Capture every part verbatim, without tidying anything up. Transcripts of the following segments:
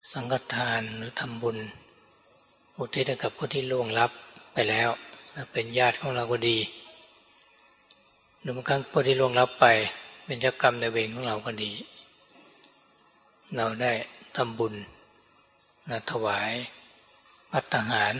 สังฆทานหรือทำบุญอุทิศให้กับผู้ที่ล่วงลับไปแล้วเป็นญาติของเราก็ดีหรือบางครั้งผู้ที่ล่วงลับไปเป็นเจ้ากรรมในายเวรของเราก็ดีเราได้ทำบุญนะถวายภัตตาหาร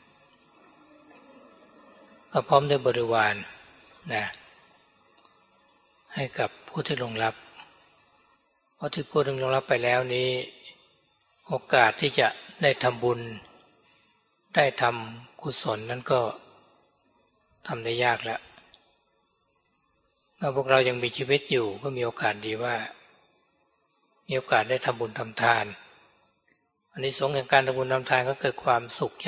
ก็พร้อมด้วยบริวารนะให้กับผู้ที่ล่วงลับเพราะที่ผู้ที่ล่วงลับไปแล้วนี้โอกาสที่จะได้ทำบุญได้ทำกุศลนั้นก็ทำได้ยากแล้วเมื่อพวกเรายังมีชีวิตอยู่ก็มีโอกาสดีว่ามีโอกาสได้ทำบุญทำทานอานิสงส์แห่งการทำบุญทำทานก็เกิดความสุขใจ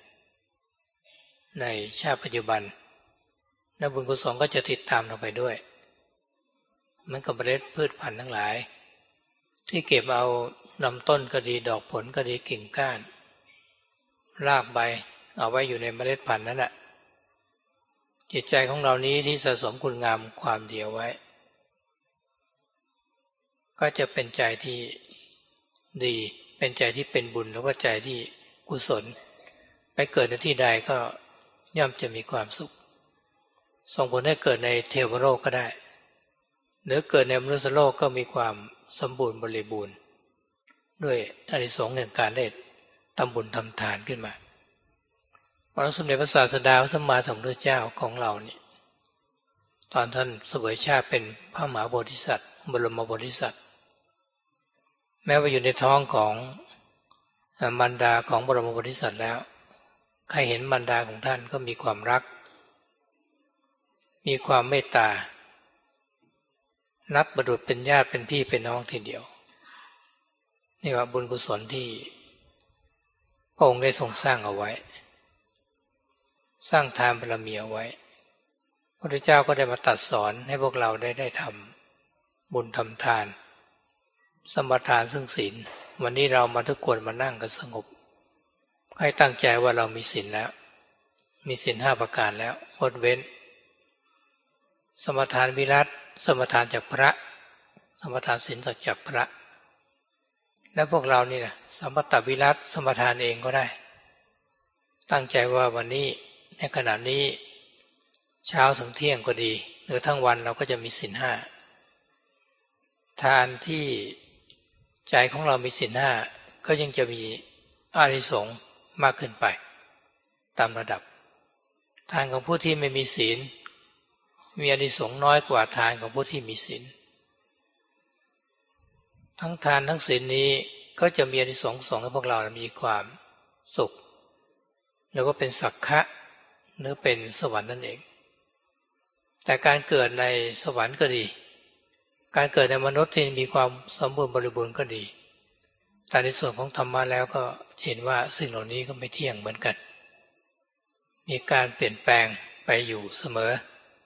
ในชาติปัจจุบันและบุญกุศลก็จะติดตามเราไปด้วยเหมือนกับเมล็ดพืชพันธุ์ทั้งหลายที่เก็บเอาลำต้นก็ดีดอกผลก็ดีกิ่งก้านรากใบเอาไว้อยู่ในเมล็ดพันธุ์นั้นแหละจิตใจของเรานี้ที่สะสมคุณงามความดีไว้ก็จะเป็นใจที่ดีเป็นใจที่เป็นบุญแล้วก็ใจที่กุศลไปเกิดในที่ใดก็ย่อมจะมีความสุขส่งผลให้เกิดในเทวโลกก็ได้หรือเกิดในมนุษยโลกก็มีความสมบูรณ์บริบูรณ์ด้วยอานิสงส์แห่งการได้ทำบุญทำทานขึ้นมาพระสมเด็จพระศาสดาพระสัมมาสัมพุทธเจ้าของเรานี่ตอนท่านเสวยชาติเป็นพระมหาโพธิสัตว์บรมโพธิสัตว์แม้ว่าอยู่ในท้องของมารดาของบรมโพธิสัตว์แล้วใครเห็นมารดาของท่านก็มีความรักมีความเมตตารักบุตรเป็นญาติเป็นพี่เป็นน้องทีเดียวนี่ว่าบุญกุศลที่พระองค์ได้ทรงสร้างเอาไว้สร้างทานบารมีเอาไว้พระพุทธเจ้าก็ได้มาตรัสสอนให้พวกเราได้ได้ทำบุญทำทานสมทานซึ่งศีลวันนี้เรามาทุกคนมานั่งกันสงบให้ตั้งใจว่าเรามีศีลแล้วมีศีลห้าประการแล้วงดเว้นสมทานวิรัติสมทานจากพระสมทานศีลจากพระและพวกเรานี่นะสมตวิรัติสมทานเองก็ได้ตั้งใจว่าวันนี้ในขณะนี้เช้าถึงเที่ยงก็ดีหรือทั้งวันเราก็จะมีศีลห้าทานที่ใจของเรามีศีลห้าก็ยังจะมีอานิสงส์มากขึ้นไปตามระดับทานของผู้ที่ไม่มีศีลมีอานิสงส์น้อยกว่าทานของผู้ที่มีศีลทั้งทานทั้งศีลนี้ก็จะมีอานิสงส์ส่งให้พวกเรามีความสุขแล้วก็เป็นสักขะหรือเป็นสวรรค์นั่นเองแต่การเกิดในสวรรค์ก็ดีการเกิดในมนุษย์ที่มีความสมบูรณ์บริบูรณ์ก็ดีแต่ในส่วนของธรรมะแล้วก็เห็นว่าสิ่งเหล่านี้ก็ไม่เที่ยงเหมือนกันมีการเปลี่ยนแปลงไปอยู่เสมอ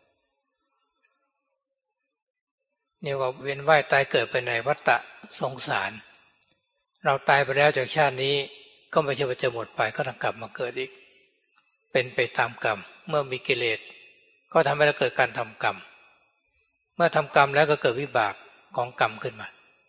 เนี่ยว่าเวียนว่ายตายเกิดไปในวัฏฏะสงสารเราตายไปแล้วจากชาตินี้ก็ไม่ใช่ว่าจะหมดไปก็ต้องกลับมาเกิดอีกเป็นไปตามกรรมเมื่อมีกิเลสก็ทำให้เราเกิดการทำกรรมเมื่อทำกรรมแล้วก็เกิดวิบากของกรรมขึ้นมา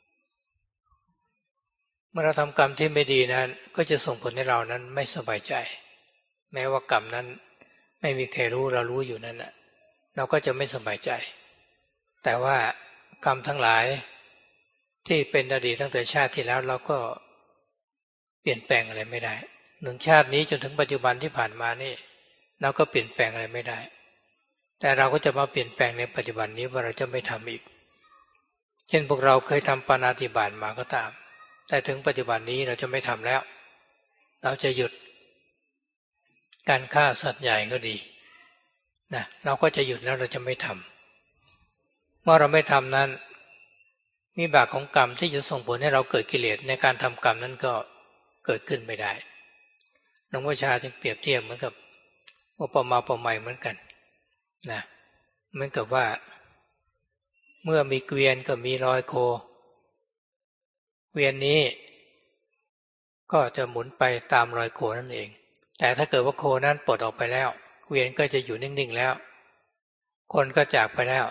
เมื่อเราทำกรรมที่ไม่ดีนั้นก็จะส่งผลให้เรานั้นไม่สบายใจแม้ว่ากรรมนั้นไม่มีใครรู้เรารู้อยู่นั่นแหละเราก็จะไม่สบายใจแต่ว่ากรรมทั้งหลายที่เป็นอดีตตั้งแต่ชาติที่แล้วเราก็เปลี่ยนแปลงอะไรไม่ได้หนึ่งชาตินี้จนถึงปัจจุบันที่ผ่านมานี่เราก็เปลี่ยนแปลงอะไรไม่ได้แต่เราก็จะมาเปลี่ยนแปลงในปัจจุบันนี้ว่าเราจะไม่ทำอีกเช่นพวกเราเคยทำปาณาติบาตมาก็ตามแต่ถึงปัจจุบันนี้เราจะไม่ทำแล้วเราจะหยุดการฆ่าสัตว์ใหญ่ก็ดีนะเราก็จะหยุดแล้วเราจะไม่ทำเมื่อเราไม่ทำนั้นวิบากของกรรมที่จะส่งผลให้เราเกิดกิเลสในการทำกรรมนั้นก็เกิดขึ้นไม่ได้หลวงพ่อชาจึงเปรียบเทียบเหมือนกับอุปมาอุปไมยเหมือนกันนะเหมือนกับว่าเมื่อมีเกวียนก็มีรอยโคเกวียนนี้ก็จะหมุนไปตามรอยโคนั่นเองแต่ถ้าเกิดว่าโคนั้นปลดออกไปแล้วเกวียนก็จะอยู่นิ่งๆแล้วคนก็จากไปแล้ว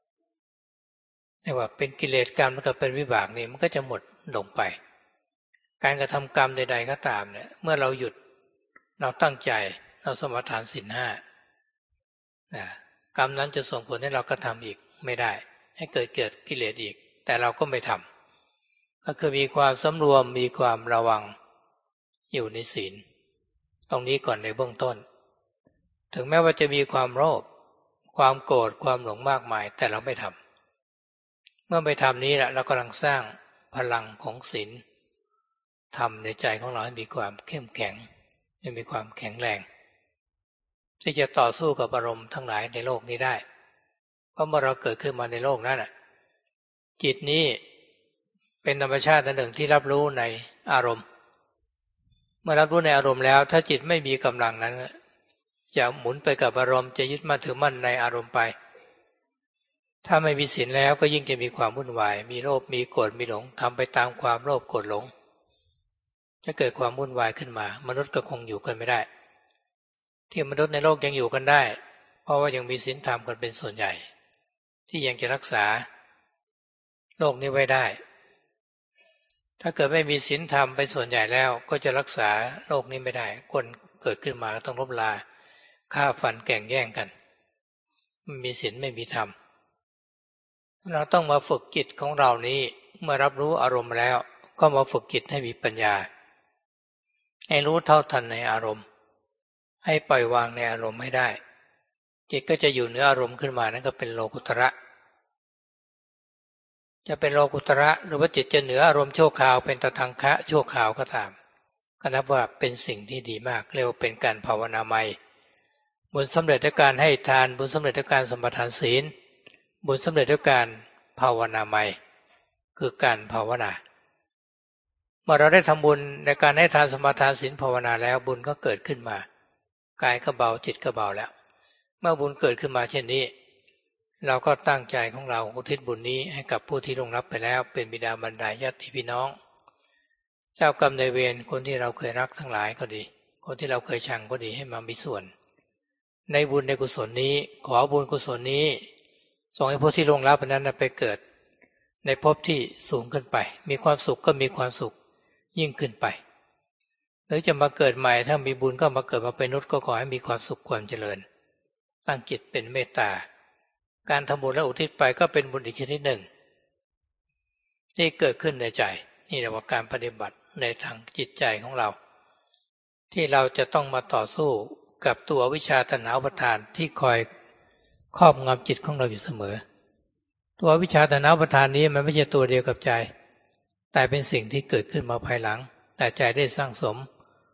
เรียกว่าเป็นกิเลสกรรมแล้วก็เป็นวิบากนี่มันก็จะหมดลงไปการกระทำกรรมใดๆก็ตามเนี่ยเมื่อเราหยุดเราตั้งใจเราสมาทานศีลห้านะกรรมนั้นจะส่งผลให้เรากระทำอีกไม่ได้ให้เกิดเกิดกิเลสอีกแต่เราก็ไม่ทำก็คือมีความสำรวมมีความระวังอยู่ในศีลตรงนี้ก่อนในเบื้องต้นถึงแม้ว่าจะมีความโลภความโกรธความหลงมากมายแต่เราไม่ทำเมื่อไม่ทำนี้แหละเรากำลังสร้างพลังของศีลทำในใจของเราให้มีความเข้มแข็งให้มีความแข็งแรงที่จะต่อสู้กับอารมณ์ทั้งหลายในโลกนี้ได้เพราะเมื่อเราเกิดขึ้นมาในโลกนั้นจิตนี้เป็นธรรมชาติหนึ่งที่รับรู้ในอารมณ์เมื่อรับรู้ในอารมณ์แล้วถ้าจิตไม่มีกำลังนั้นจะหมุนไปกับอารมณ์จะยึดมั่นถือมั่นในอารมณ์ไปถ้าไม่มีศีลแล้วก็ยิ่งจะมีความวุ่นวายมีโลภมีโกรธมีหลงทำไปตามความโลภโกรธหลงจะเกิดความวุ่นวายขึ้นมามนุษย์ก็คงอยู่กันไม่ได้ที่มนุษย์ในโลกยังอยู่กันได้เพราะว่ายังมีศีลธรรมกันเป็นส่วนใหญ่ที่ยังจะรักษาโลกนี้ไว้ได้ถ้าเกิดไม่มีศีลธรรมเป็นส่วนใหญ่แล้วก็จะรักษาโลกนี้ไม่ได้คนเกิดขึ้นมาต้องลบลาฆ่าฟันแก่งแย่งกันไม่มีศีลไม่มีธรรมเราต้องมาฝึกจิตของเรานี้เมื่อรับรู้อารมณ์แล้วก็มาฝึกจิตให้มีปัญญาให้รู้เท่าทันในอารมณ์ให้ปล่อยวางในอารมณ์ให้ได้จิตก็จะอยู่เหนืออารมณ์ขึ้นมานั่นก็เป็นโลกุตระจะเป็นโลกุตระหรือว่าจิตจะเหนืออารมณ์ชั่วคราวเป็นตทังคะชั่วคราวก็ตามก็นับว่าเป็นสิ่งที่ดีมากเรียกว่าเป็นการภาวนาใหม่บุญสำเร็จด้วยการให้ทานบุญสำเร็จด้วยการสมาทานศีลบุญสำเร็จด้วยการภาวนาใหม่คือการภาวนาเมื่อเราได้ทำบุญในการให้ทานสมาทานศีลภาวนาแล้วบุญก็เกิดขึ้นมากายก็เบาจิตก็เบาแล้วเมื่อบุญเกิดขึ้นมาเช่นนี้เราก็ตั้งใจของเราอุทิศบุญนี้ให้กับผู้ที่ล่วงลับไปแล้วเป็นบิดามารดาญาติพี่น้องเจ้ากรรมนายเวรคนที่เราเคยรักทั้งหลายก็ดีคนที่เราเคยชังก็ดีให้มามีส่วนในบุญในกุศลนี้ขอบุญกุศลนี้ส่งให้ผู้ที่ล่วงลับนั้นไปเกิดในภพที่สูงขึ้นไปมีความสุขก็มีความสุขยิ่งขึ้นไปหรือจะมาเกิดใหม่ถ้ามีบุญก็มาเกิดมาเป็นมนุษย์ก็ขอให้มีความสุขความเจริญตั้งจิตเป็นเมตตาการทำบุญและอุทิศไปก็เป็นบุญอีกชนิดหนึ่งที่เกิดขึ้นในใจนี่เรียกว่าการปฏิบัติในทางจิตใจของเราที่เราจะต้องมาต่อสู้กับตัววิชาตัณหาอุปาทานที่คอยครอบงำจิตของเราอยู่เสมอตัววิชาตัณหาอุปาทานนี้มันไม่ใช่ตัวเดียวกับใจแต่เป็นสิ่งที่เกิดขึ้นมาภายหลังแต่ใจได้สร้างสม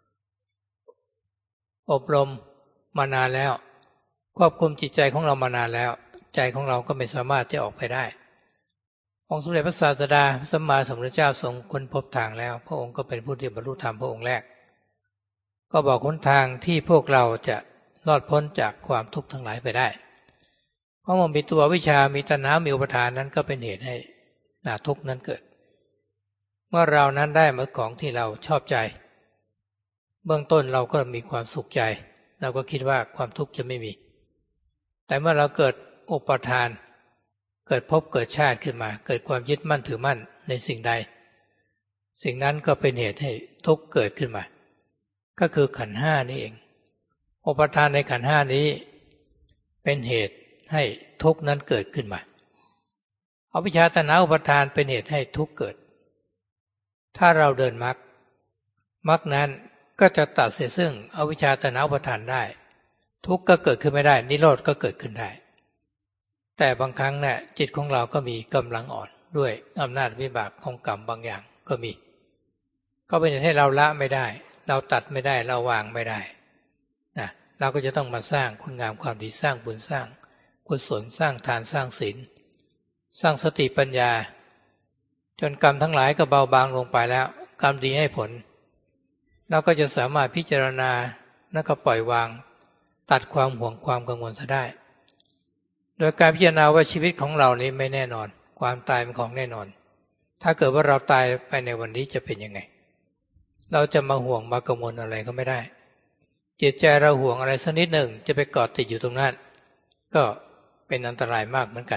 อบรมมานานแล้วควบคุมจิตใจของเรามานานแล้วใจของเราก็ไม่สามารถจะออกไปได้องค์สมเด็จพระศาสดาสัมมาสัมพุทธเจ้าทรงค้นพบทางแล้วพระองค์ก็เป็นผู้ที่บรรลุธรรมพระองค์แรกก็บอกหนทางที่พวกเราจะรอดพ้นจากความทุกข์ทั้งหลายไปได้เพราะมันมีตัววิชามีตัณหามีอุปาทานนั้นก็เป็นเหตุให้ทุกข์นั้นเกิดเมื่อเรานั้นได้มาของที่เราชอบใจเบื้องต้นเราก็มีความสุขใจเราก็คิดว่าความทุกข์จะไม่มีแต่เมื่อเราเกิดอุปาทานเกิดภพเกิดชาติขึ้นมาเกิดความยึดมั่นถือมั่นในสิ่งใดสิ่งนั้นก็เป็นเหตุให้ทุกข์เกิดขึ้นมาก็คือขันธ์ห้านี่เองอุปาทานในขันธ์ห้านี้เป็นเหตุให้ทุกข์นั้นเกิดขึ้นมาอวิชชาตัณหาอุปาทานเป็นเหตุให้ทุกข์เกิดถ้าเราเดินมรรคมรรคนั้นก็จะตัดเสียซึ่งอวิชชาตัณหาอุปาทานได้ทุกข์ก็เกิดขึ้นไม่ได้นิโรธก็เกิดขึ้นได้แต่บางครั้งเนี่ยจิตของเราก็มีกำลังอ่อนด้วยอำนาจวิบากของกรรมบางอย่างก็มีก็เป็นเหตุให้เราละไม่ได้เราตัดไม่ได้เราวางไม่ได้นะเราก็จะต้องมาสร้างคุณงามความดีสร้างบุญสร้างกุศลสร้างทานสร้างศีลสร้างสติปัญญาจนกรรมทั้งหลายก็เบาบางลงไปแล้วกรรมดีให้ผลเราก็จะสามารถพิจารณาแล้วก็ปล่อยวางตัดความห่วงความกังวลซะได้โดยการพิจารณาว่าชีวิตของเรานี้ไม่แน่นอนความตายเป็นของแน่นอนถ้าเกิดว่าเราตายไปในวันนี้จะเป็นยังไงเราจะมาห่วงมากังวลอะไรก็ไม่ได้จิตใจเราห่วงอะไรสักนิดหนึ่งจะไปเกาะติดอยู่ตรงนั้นก็เป็นอันตรายมากเหมือนกัน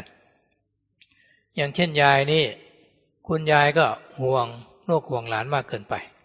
อย่างเช่นยายนี่คุณยายก็ห่วงลูกห่วงหลานมากเกินไป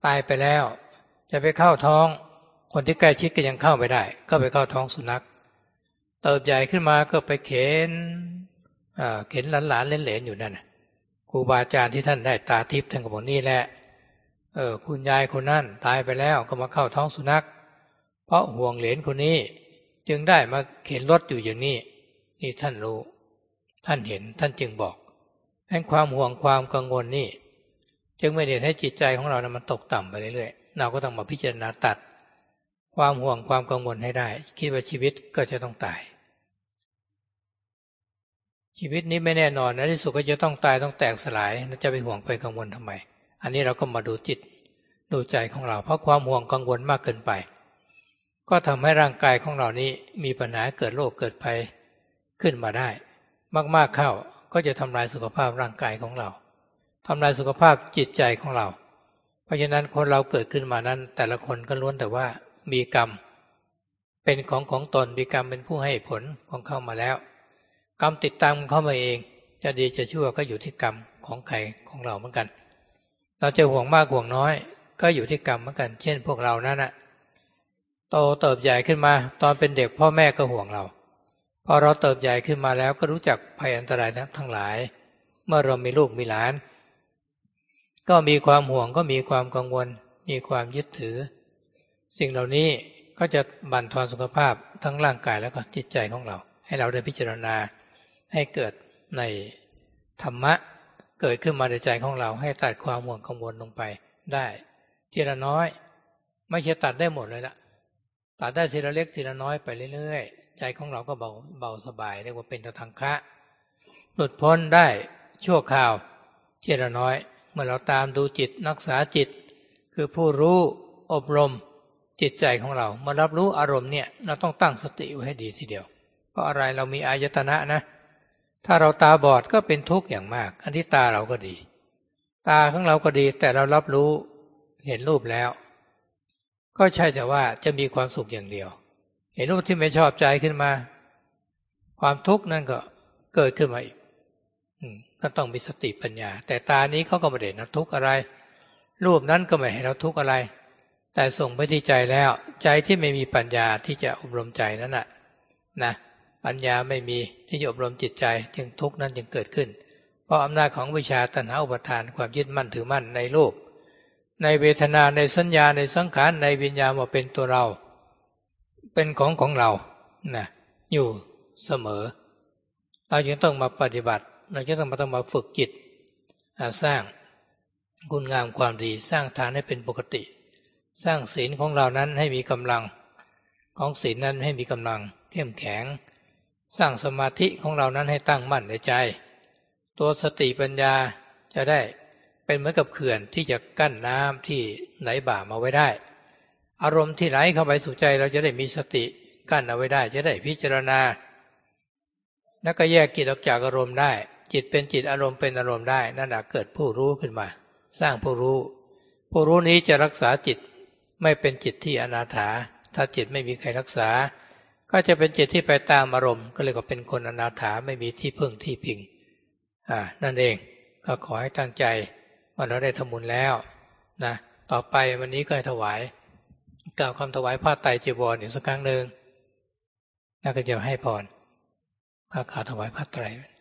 ตายไปแล้วจะไปเข้าท้องคนที่ใกล้ชิดก็ยังเข้าไม่ได้ก็ไปเข้าท้องสุนัขเติบใหญ่ขึ้นมาก็ไปเข็นเข็นหลานๆเหลนๆอยู่นั่นครูบาอาจารย์ที่ท่านได้ตาทิพย์ท่านก็บอกนี่แหละเออคุณยายคนนั้นตายไปแล้วก็มาเข้าท้องสุนัขเพราะห่วงเหลนคนนี้จึงได้มาเข็นรถอยู่อย่างนี้นี่ท่านรู้ท่านเห็นท่านจึงบอกให้ความห่วงความกังวลนี่จึงไม่ได้ให้จิตใจของเรานะมันตกต่ำไปเรื่อยๆเราก็ต้องมาพิจารณาตัดความห่วงความกังวลให้ได้คิดว่าชีวิตก็จะต้องตายชีวิตนี้ไม่แน่นอนในที่สุดก็จะต้องตายต้องแตกสลายจะไปห่วงไปกังวลทำไมอันนี้เราก็มาดูจิตดูใจของเราเพราะความห่วงกังวลมากเกินไปก็ทำให้ร่างกายของเรานี้มีปัญหาเกิดโรคเกิดภัยขึ้นมาได้มากๆเข้าก็จะทำลายสุขภาพร่างกายของเราทำลายสุขภาพจิตใจของเราเพราะฉะนั้นคนเราเกิดขึ้นมานั้นแต่ละคนก็ล้วนแต่ว่ามีกรรมเป็นของของตนมีกรรมเป็นผู้ให้ผลของเข้ามาแล้วกรรมติดตามเข้ามาเองจะดีจะชั่วก็อยู่ที่กรรมของใครของเราเหมือนกันเราจะห่วงมากห่วงน้อยก็อยู่ที่กรรมเหมือนกันเช่นพวกเรานั้นน่ะโตเติบใหญ่ขึ้นมาตอนเป็นเด็กพ่อแม่ก็ห่วงเราพอเราเติบใหญ่ขึ้นมาแล้วก็รู้จักภัยอันตรายทั้งหลายเมื่อเรามีลูกมีหลานก็มีความห่วงก็มีความกังวลมีความยึดถือสิ่งเหล่านี้ก็จะบั่นทอนสุขภาพทั้งร่างกายแล้วก็จิตใจของเราให้เราได้พิจารณาให้เกิดในธรรมะเกิดขึ้นมาในใจของเราให้ตัดความห่วงกังวลลงไปได้ทีละน้อยไม่ใช่ตัดได้หมดเลยละตัดได้ทีละเล็กทีละน้อยไปเรื่อยๆใจของเราก็เบาเบาสบายเรียกว่าเป็นตทังคะหลุดพ้นได้ชั่วคราวทีละน้อยเมื่อเราตามดูจิตรักษาจิตคือผู้รู้อบรมจิตใจของเราเมื่อรับรู้อารมณ์เนี่ยเราต้องตั้งสติไว้ให้ดีทีเดียวเพราะอะไรเรามีอายตนะนะถ้าเราตาบอดก็เป็นทุกข์อย่างมากอันที่ตาเราก็ดีตาของเราก็ดีแต่เรารับรู้เห็นรูปแล้วก็ใช่แต่ว่าจะมีความสุขอย่างเดียวเห็นรูปที่ไม่ชอบใจขึ้นมาความทุกข์นั่นก็เกิดขึ้นมาอีกก็ต้องมีสติปัญญาแต่ตานี้เขาก็ไม่ได้นับทุกข์อะไรรูปนั้นก็ไม่ให้เราทุกข์อะไรแต่ส่งไปที่ใจแล้วใจที่ไม่มีปัญญาที่จะอบรมใจนั้นน่ะนะปัญญาไม่มีที่จะอบรมจิตใจจึงทุกข์นั้นจึงเกิดขึ้นเพราะอำนาจของวิชาตัณหาอุปาทานความยึดมั่นถือมั่นในรูปในเวทนาในสัญญาในสังขารในวิญญาณว่าเป็นตัวเราเป็นของของเรานะอยู่เสมอเราจึงต้องมาปฏิบัติเราจะต้องมาต้องมาฝึกจิตสร้างคุณงามความดีสร้างฐานให้เป็นปกติสร้างศีลของเรานั้นให้มีกำลังของศีลนั้นให้มีกำลังเข้มแข็งสร้างสมาธิของเรานั้นให้ตั้งมั่นในใจตัวสติปัญญาจะได้เป็นเหมือนกับเขื่อนที่จะกั้นน้ำที่ไหลบ่ามาไว้ได้อารมณ์ที่ไหลเข้าไปสู่ใจเราจะได้มีสติกั้นเอาไว้ได้จะได้พิจารณาแล้วก็แยกจิตออกจากอารมณ์ได้จิตเป็นจิตอารมณ์เป็นอารมณ์ได้นั่นแหละเกิดผู้รู้ขึ้นมาสร้างผู้รู้ผู้รู้นี้จะรักษาจิตไม่เป็นจิตที่อนาถาถ้าจิตไม่มีใครรักษาก็จะเป็นจิตที่ไปตามอารมณ์ก็เลยก็เป็นคนอนาถาไม่มีที่พึ่งที่พิงอ่านั่นเองก็ขอให้ตั้งใจว่าเราได้ทำบุญแล้วนะต่อไปวันนี้ก็ให้ถวายกล่าวคำถวายผ้าไตรจีวรอีกสักครั้งหนึ่งแล้วก็จะให้พรพระกล่าวถวายผ้าไตร